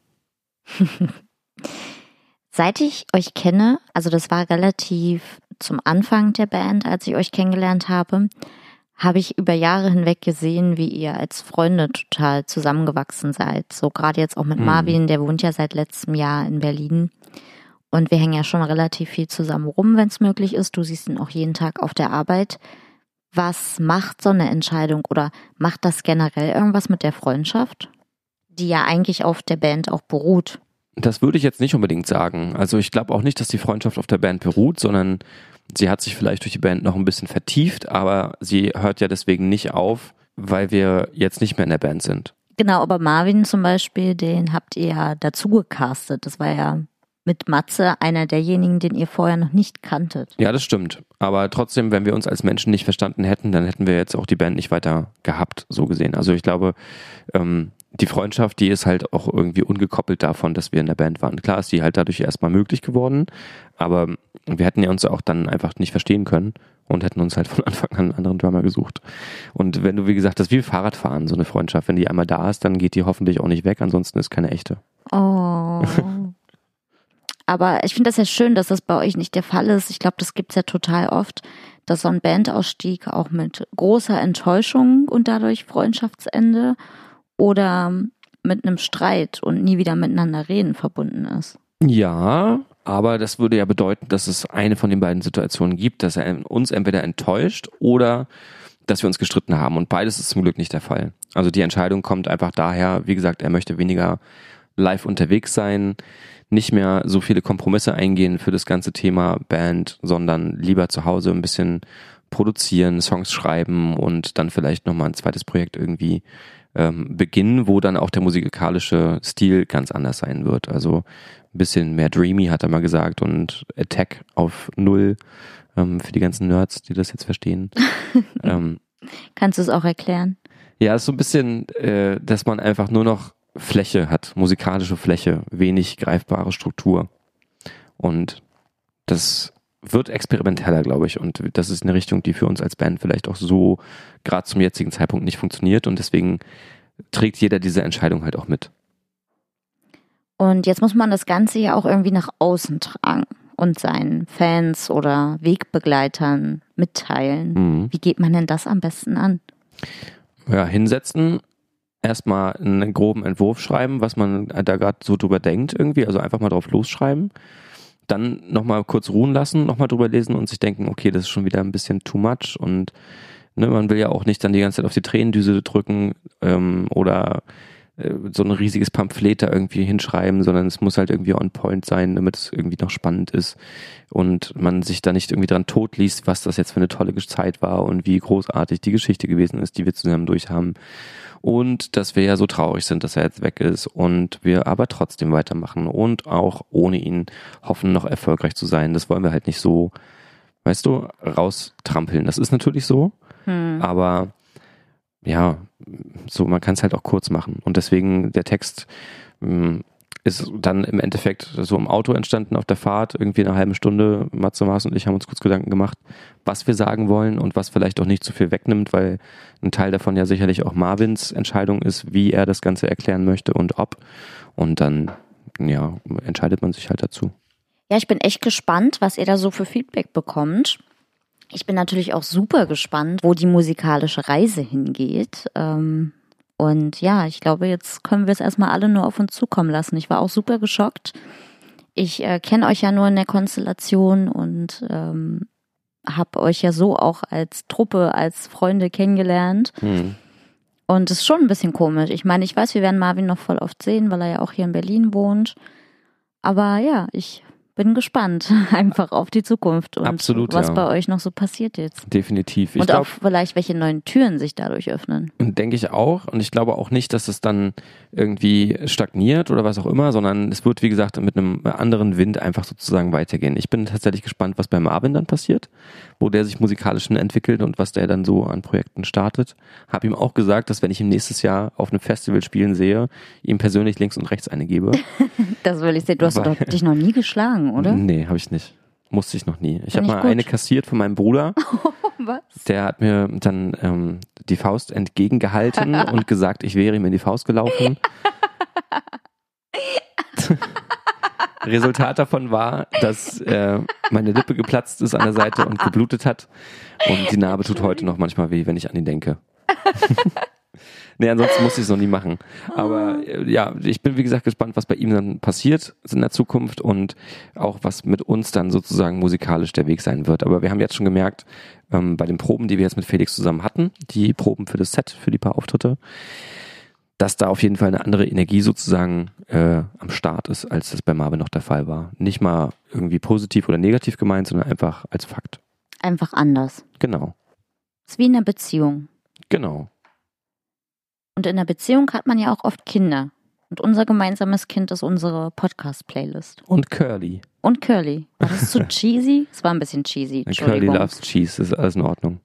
Seit ich euch kenne, also das war relativ zum Anfang der Band, als ich euch kennengelernt habe ich über Jahre hinweg gesehen, wie ihr als Freunde total zusammengewachsen seid. So gerade jetzt auch mit Marvin, der wohnt ja seit letztem Jahr in Berlin. Und wir hängen ja schon relativ viel zusammen rum, wenn es möglich ist. Du siehst ihn auch jeden Tag auf der Arbeit. Was macht so eine Entscheidung oder macht das generell irgendwas mit der Freundschaft, die ja eigentlich auf der Band auch beruht? Das würde ich jetzt nicht unbedingt sagen. Also ich glaube auch nicht, dass die Freundschaft auf der Band beruht, sondern sie hat sich vielleicht durch die Band noch ein bisschen vertieft, aber sie hört ja deswegen nicht auf, weil wir jetzt nicht mehr in der Band sind. Genau, aber Marvin zum Beispiel, den habt ihr ja dazu gecastet. Das war ja mit Matze einer derjenigen, den ihr vorher noch nicht kanntet. Ja, das stimmt. Aber trotzdem, wenn wir uns als Menschen nicht verstanden hätten, dann hätten wir jetzt auch die Band nicht weiter gehabt, so gesehen. Also ich glaube, die Freundschaft, die ist halt auch irgendwie ungekoppelt davon, dass wir in der Band waren. Klar ist die halt dadurch erstmal möglich geworden, aber wir hätten ja uns auch dann einfach nicht verstehen können und hätten uns halt von Anfang an einen anderen Drummer gesucht. Und wenn du, wie gesagt, das ist wie Fahrradfahren, so eine Freundschaft. Wenn die einmal da ist, dann geht die hoffentlich auch nicht weg, ansonsten ist keine echte. Oh. Aber ich finde das ja schön, dass das bei euch nicht der Fall ist. Ich glaube, das gibt's ja total oft, dass so ein Bandausstieg auch mit großer Enttäuschung und dadurch Freundschaftsende oder mit einem Streit und nie wieder miteinander reden verbunden ist. Ja, aber das würde ja bedeuten, dass es eine von den beiden Situationen gibt, dass er uns entweder enttäuscht oder dass wir uns gestritten haben. Und beides ist zum Glück nicht der Fall. Also die Entscheidung kommt einfach daher, wie gesagt, er möchte weniger live unterwegs sein, nicht mehr so viele Kompromisse eingehen für das ganze Thema Band, sondern lieber zu Hause ein bisschen produzieren, Songs schreiben und dann vielleicht nochmal ein zweites Projekt irgendwie beginnen, wo dann auch der musikalische Stil ganz anders sein wird. Also ein bisschen mehr dreamy, hat er mal gesagt, und Attack auf 0 für die ganzen Nerds, die das jetzt verstehen. Kannst du es auch erklären? Ja, ist so ein bisschen, dass man einfach nur noch Fläche hat, musikalische Fläche, wenig greifbare Struktur. Und das wird experimenteller, glaube ich. Und das ist eine Richtung, die für uns als Band vielleicht auch so gerade zum jetzigen Zeitpunkt nicht funktioniert. Und deswegen trägt jeder diese Entscheidung halt auch mit. Und jetzt muss man das Ganze ja auch irgendwie nach außen tragen und seinen Fans oder Wegbegleitern mitteilen. Mhm. Wie geht man denn das am besten an? Ja, hinsetzen, erstmal einen groben Entwurf schreiben, was man da gerade so drüber denkt irgendwie. Also einfach mal drauf losschreiben. Dann nochmal kurz ruhen lassen, nochmal drüber lesen und sich denken, okay, das ist schon wieder ein bisschen too much und ne, man will ja auch nicht dann die ganze Zeit auf die Tränendüse drücken oder so ein riesiges Pamphlet da irgendwie hinschreiben, sondern es muss halt irgendwie on point sein, damit es irgendwie noch spannend ist und man sich da nicht irgendwie dran totliest, was das jetzt für eine tolle Zeit war und wie großartig die Geschichte gewesen ist, die wir zusammen durchhaben. Und dass wir ja so traurig sind, dass er jetzt weg ist und wir aber trotzdem weitermachen und auch ohne ihn hoffen, noch erfolgreich zu sein. Das wollen wir halt nicht so, weißt du, raustrampeln. Das ist natürlich so, aber ja, so man kann es halt auch kurz machen. Und deswegen der Text ist dann im Endeffekt so im Auto entstanden auf der Fahrt, irgendwie in einer halben Stunde. Matze, Mars und ich haben uns kurz Gedanken gemacht, was wir sagen wollen und was vielleicht auch nicht zu viel wegnimmt, weil ein Teil davon ja sicherlich auch Marvins Entscheidung ist, wie er das Ganze erklären möchte und ob. Und dann, ja, entscheidet man sich halt dazu. Ja, ich bin echt gespannt, was ihr da so für Feedback bekommt. Ich bin natürlich auch super gespannt, wo die musikalische Reise hingeht. Und ja, ich glaube, jetzt können wir es erstmal alle nur auf uns zukommen lassen. Ich war auch super geschockt. Ich kenne euch ja nur in der Konstellation und habe euch ja so auch als Truppe, als Freunde kennengelernt. Und es ist schon ein bisschen komisch. Ich meine, ich weiß, wir werden Marvin noch voll oft sehen, weil er ja auch hier in Berlin wohnt. Aber ja, ich bin gespannt einfach auf die Zukunft und Absolut, was ja. bei euch noch so passiert jetzt. Definitiv. Ich Und glaube, auch vielleicht, welche neuen Türen sich dadurch öffnen. denke ich auch. Und ich glaube auch nicht, dass es dann irgendwie stagniert oder was auch immer, sondern es wird, wie gesagt, mit einem anderen Wind einfach sozusagen weitergehen. Ich bin tatsächlich gespannt, was bei Marvin dann passiert, wo der sich musikalisch entwickelt und was der dann so an Projekten startet. Habe ihm auch gesagt, dass wenn ich ihn nächstes Jahr auf einem Festival spielen sehe, ihm persönlich links und rechts eine gebe. Das will ich sehen. Du hast Weil- doch dich noch nie geschlagen, oder? Nee, habe ich nicht. Musste ich noch nie. Ich Find habe ich mal gut. eine kassiert von meinem Bruder. Was? Der hat mir dann die Faust entgegengehalten und gesagt, ich wäre ihm in die Faust gelaufen. Resultat davon war, dass meine Lippe geplatzt ist an der Seite und geblutet hat. Und die Narbe tut heute noch manchmal weh, wenn ich an ihn denke. Nee, ansonsten muss ich es noch nie machen. Aber ja, ich bin wie gesagt gespannt, was bei ihm dann passiert in der Zukunft und auch was mit uns dann sozusagen musikalisch der Weg sein wird. Aber wir haben jetzt schon gemerkt, bei den Proben, die wir jetzt mit Felix zusammen hatten, die Proben für das Set, für die paar Auftritte, dass da auf jeden Fall eine andere Energie sozusagen am Start ist, als das bei Marvin noch der Fall war. Nicht mal irgendwie positiv oder negativ gemeint, sondern einfach als Fakt. Einfach anders. Genau, ist wie in einer Beziehung. genau. Und in einer Beziehung hat man ja auch oft Kinder. Und unser gemeinsames Kind ist unsere Podcast-Playlist. Und Curly. Und Curly. War das zu cheesy? Es war ein bisschen cheesy. Curly Entschuldigung. loves cheese, ist alles in Ordnung.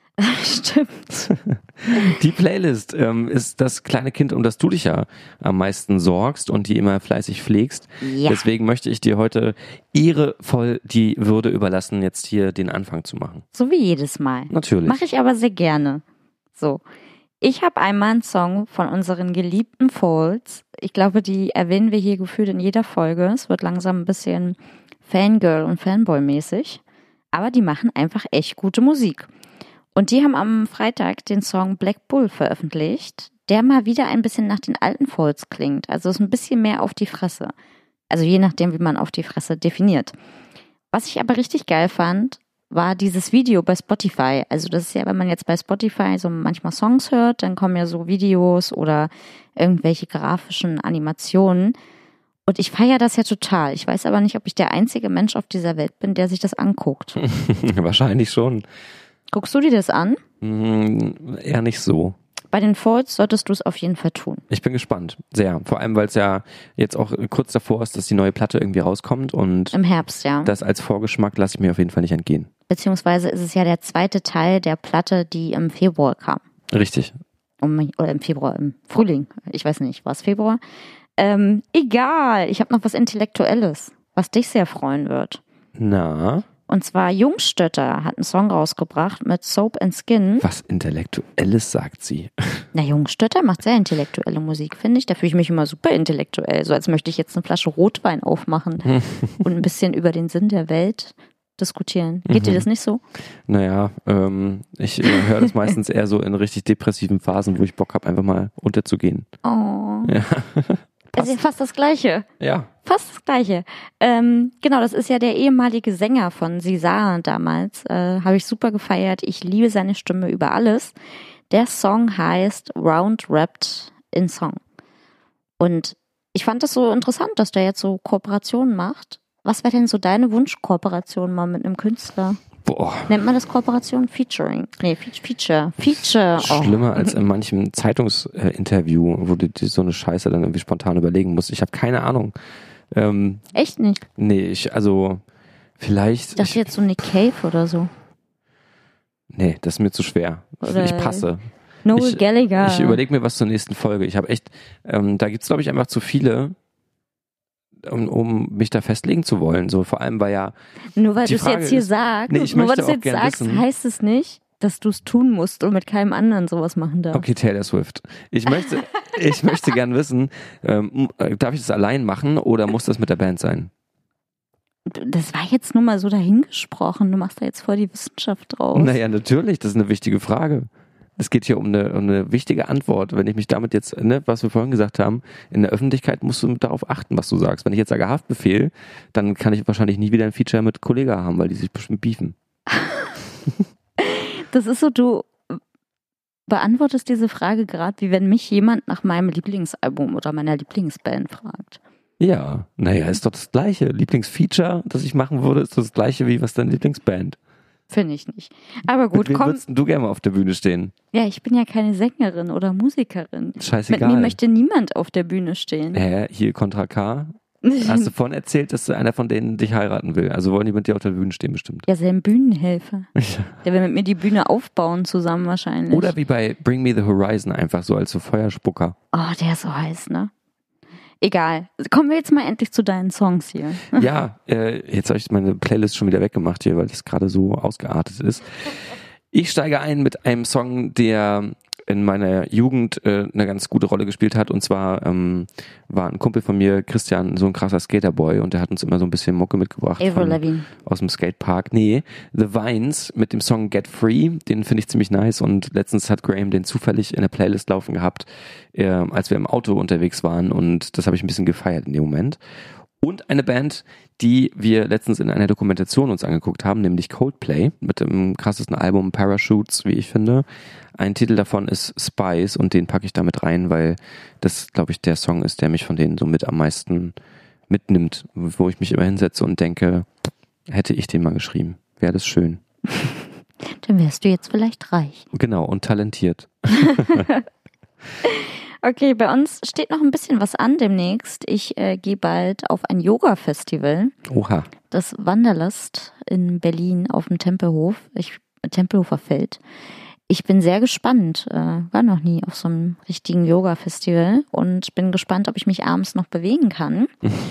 Stimmt. Die Playlist ist das kleine Kind, um das du dich ja am meisten sorgst und die immer fleißig pflegst. Ja. Deswegen möchte ich dir heute ehrevoll die Würde überlassen, jetzt hier den Anfang zu machen. So wie jedes Mal. Natürlich. Mache ich aber sehr gerne. So. Ich habe einmal einen Song von unseren geliebten Folds. Ich glaube, die erwähnen wir hier gefühlt in jeder Folge. Es wird langsam ein bisschen Fangirl- und Fanboy-mäßig. Aber die machen einfach echt gute Musik. Und die haben am Freitag den Song Black Bull veröffentlicht, der mal wieder ein bisschen nach den alten Folds klingt. Also ist ein bisschen mehr auf die Fresse. Also je nachdem, wie man auf die Fresse definiert. Was ich aber richtig geil fand, war dieses Video bei Spotify. Also das ist ja, wenn man jetzt bei Spotify so manchmal Songs hört, dann kommen ja so Videos oder irgendwelche grafischen Animationen. Und ich feiere das ja total. Ich weiß aber nicht, ob ich der einzige Mensch auf dieser Welt bin, der sich das anguckt. Wahrscheinlich schon. Guckst du dir das an? Eher nicht so. Bei den Folds solltest du es auf jeden Fall tun. Ich bin gespannt. Sehr. Vor allem, weil es ja jetzt auch kurz davor ist, dass die neue Platte irgendwie rauskommt und Im Herbst, ja. das als Vorgeschmack lasse ich mir auf jeden Fall nicht entgehen. Beziehungsweise ist es ja der zweite Teil der Platte, die im Februar kam. Richtig. Oder im Februar, im Frühling. Ich weiß nicht, war es Februar? Egal, ich habe noch was Intellektuelles, was dich sehr freuen wird. Na, Und zwar Jungstötter hat einen Song rausgebracht mit Soap and Skin. was Intellektuelles sagt sie. Na, Jungstötter macht sehr intellektuelle Musik, finde ich. Da fühle ich mich immer super intellektuell. So als möchte ich jetzt eine Flasche Rotwein aufmachen und ein bisschen über den Sinn der Welt diskutieren. Geht dir das nicht so? Naja, ich höre das meistens eher so in richtig depressiven Phasen, wo ich Bock habe, einfach mal unterzugehen. Oh. Ja. Das ist ja fast das Gleiche. Ja. Fast das Gleiche. Genau, das ist ja der ehemalige Sänger von Sisa damals. Habe ich super gefeiert. Ich liebe seine Stimme über alles. Der Song heißt Round Wrapped in Song. Und ich fand das so interessant, dass der jetzt so Kooperationen macht. Was wäre denn so deine Wunschkooperation mal mit einem Künstler? Boah. Nennt man das Kooperation? Featuring? Nee, Feature. Feature. Oh. Schlimmer als in manchem Zeitungsinterview, wo du dir so eine Scheiße dann irgendwie spontan überlegen musst. Ich habe keine Ahnung. Echt nicht? Nee, vielleicht. Ich dachte jetzt so Nick Cave oder so. Nee, das ist mir zu schwer. Oder Ich passe. Noel Gallagher. Ich überlege mir was zur nächsten Folge. Ich habe echt, da gibt's glaube ich einfach zu viele, um mich da festlegen zu wollen. So vor allem, weil ja. Nur weil die du es Frage jetzt hier ist- sagst, Nee, ich nur weil möchte du es auch jetzt gern sagst, wissen- heißt es nicht, dass du es tun musst und mit keinem anderen sowas machen darfst. Okay, Taylor Swift. Ich möchte gern wissen, darf ich das allein machen oder muss das mit der Band sein? Das war jetzt nur mal so dahingesprochen. Du machst da jetzt voll die Wissenschaft draus. Naja, natürlich, das ist eine wichtige Frage. Es geht hier um eine wichtige Antwort. Wenn ich mich damit jetzt, was wir vorhin gesagt haben, in der Öffentlichkeit musst du darauf achten, was du sagst. Wenn ich jetzt sage Haftbefehl, dann kann ich wahrscheinlich nie wieder ein Feature mit Kollega haben, weil die sich bestimmt beefen. Das ist so, du beantwortest diese Frage gerade, wie wenn mich jemand nach meinem Lieblingsalbum oder meiner Lieblingsband fragt. Ja, naja, ist doch das Gleiche. Lieblingsfeature, das ich machen würde, ist das Gleiche wie was deine Lieblingsband. Finde ich nicht. Aber gut, Mit wem komm. würdest du gerne mal auf der Bühne stehen? Ja, ich bin ja keine Sängerin oder Musikerin. Scheißegal. Mit mir möchte niemand auf der Bühne stehen. Hier Contra K. Hast du vorhin erzählt, dass einer von denen dich heiraten will? Also wollen die mit dir auf der Bühne stehen bestimmt. Ja, sehr ein Bühnenhelfer. Der will mit mir die Bühne aufbauen zusammen wahrscheinlich. Oder wie bei Bring Me the Horizon, einfach so als so Feuerspucker. Oh, der ist so heiß, ne? Egal. Kommen wir jetzt mal endlich zu deinen Songs hier. Ja, jetzt habe ich meine Playlist schon wieder weggemacht hier, weil das gerade so ausgeartet ist. Ich steige ein mit einem Song, der in meiner Jugend eine ganz gute Rolle gespielt hat. Und zwar war ein Kumpel von mir, Christian, so ein krasser Skaterboy, und der hat uns immer so ein bisschen Mucke mitgebracht. Avril Lavigne. Aus dem Skatepark. Nee, The Vines mit dem Song Get Free, den finde ich ziemlich nice, und letztens hat Graham den zufällig in der Playlist laufen gehabt, als wir im Auto unterwegs waren, und das habe ich ein bisschen gefeiert in dem Moment. Und eine Band, die wir letztens in einer Dokumentation uns angeguckt haben, nämlich Coldplay mit dem krassesten Album Parachutes, wie ich finde. Ein Titel davon ist Spies, und den packe ich damit rein, weil das, glaube ich, der Song ist, der mich von denen so mit am meisten mitnimmt, wo ich mich immer hinsetze und denke, hätte ich den mal geschrieben, wäre das schön. Dann wärst du jetzt vielleicht reich. Genau, und talentiert. Okay, bei uns steht noch ein bisschen was an demnächst. Ich gehe bald auf ein Yoga-Festival. Oha. Das Wanderlust in Berlin auf dem Tempelhofer Feld. Ich bin sehr gespannt. War noch nie auf so einem richtigen Yoga-Festival und bin gespannt, ob ich mich abends noch bewegen kann.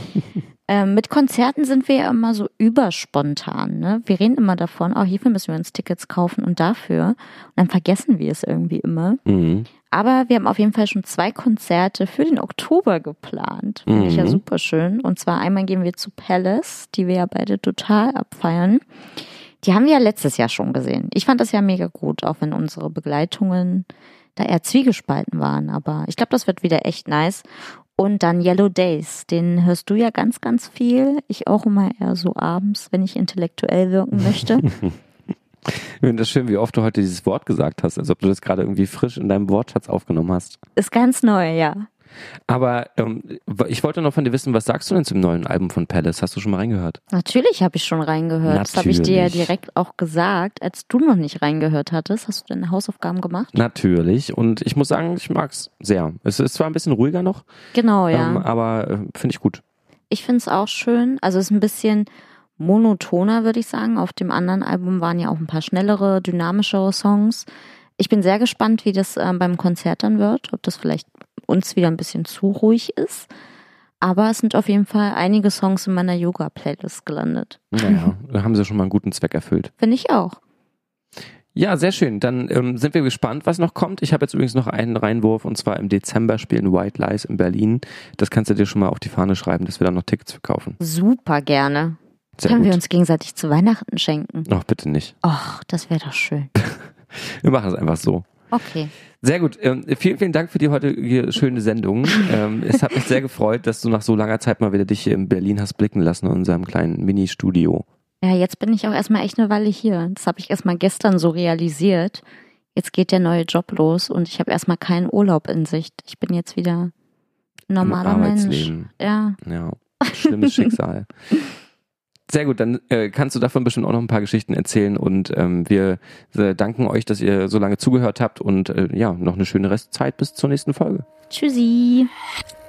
Mit Konzerten sind wir ja immer so überspontan. Ne? Wir reden immer davon, hierfür müssen wir uns Tickets kaufen und dafür. Und dann vergessen wir es irgendwie immer. Mhm. Aber wir haben auf jeden Fall schon 2 Konzerte für den Oktober geplant. Finde ich ja super schön. Und zwar einmal gehen wir zu Palace, die wir ja beide total abfeiern. Die haben wir ja letztes Jahr schon gesehen. Ich fand das ja mega gut, auch wenn unsere Begleitungen da eher zwiegespalten waren. Aber ich glaube, das wird wieder echt nice. Und dann Yellow Days, den hörst du ja ganz, ganz viel. Ich auch immer eher so abends, wenn ich intellektuell wirken möchte. Ich finde das schön, wie oft du heute dieses Wort gesagt hast, als ob du das gerade irgendwie frisch in deinem Wortschatz aufgenommen hast. Ist ganz neu, ja. Aber ich wollte noch von dir wissen, was sagst du denn zum neuen Album von Palace? Hast du schon mal reingehört? Natürlich habe ich schon reingehört. Das habe ich dir ja direkt auch gesagt, als du noch nicht reingehört hattest. Hast du deine Hausaufgaben gemacht? Natürlich. Und ich muss sagen, ich mag es sehr. Es ist zwar ein bisschen ruhiger noch. Genau, ja. Aber finde ich gut. Ich finde es auch schön. Also es ist ein bisschen monotoner, würde ich sagen. Auf dem anderen Album waren ja auch ein paar schnellere, dynamischere Songs. Ich bin sehr gespannt, wie das beim Konzert dann wird. Ob das vielleicht uns wieder ein bisschen zu ruhig ist. Aber es sind auf jeden Fall einige Songs in meiner Yoga-Playlist gelandet. Naja, da haben sie schon mal einen guten Zweck erfüllt. Finde ich auch. Ja, sehr schön. Dann sind wir gespannt, was noch kommt. Ich habe jetzt übrigens noch einen Reinwurf, und zwar im Dezember spielen White Lies in Berlin. Das kannst du dir schon mal auf die Fahne schreiben, dass wir dann noch Tickets verkaufen. Super gerne. Sehr Können gut. wir uns gegenseitig zu Weihnachten schenken? Ach, bitte nicht. Ach, das wäre doch schön. Wir machen es einfach so. Okay. Sehr gut. Vielen, vielen Dank für die heutige schöne Sendung. Es hat mich sehr gefreut, dass du nach so langer Zeit mal wieder dich hier in Berlin hast blicken lassen in unserem kleinen Mini-Studio. Ja, jetzt bin ich auch erstmal echt eine Weile hier. Das habe ich erstmal gestern so realisiert. Jetzt geht der neue Job los und ich habe erstmal keinen Urlaub in Sicht. Ich bin jetzt wieder ein normaler Mensch. Ja. Ja, schlimmes Schicksal. Sehr gut, dann kannst du davon bestimmt auch noch ein paar Geschichten erzählen, und wir danken euch, dass ihr so lange zugehört habt, und noch eine schöne Restzeit bis zur nächsten Folge. Tschüssi.